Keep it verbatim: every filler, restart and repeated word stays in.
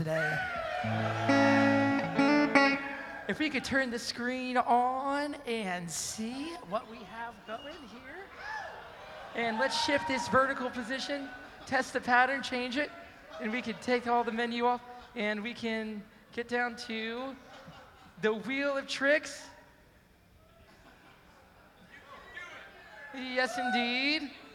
today. If we could turn the screen on and see what we have going here. And let's shift this vertical position, test the pattern, change it, and we could take all the menu off, and we can get down to the wheel of tricks. Yes, indeed.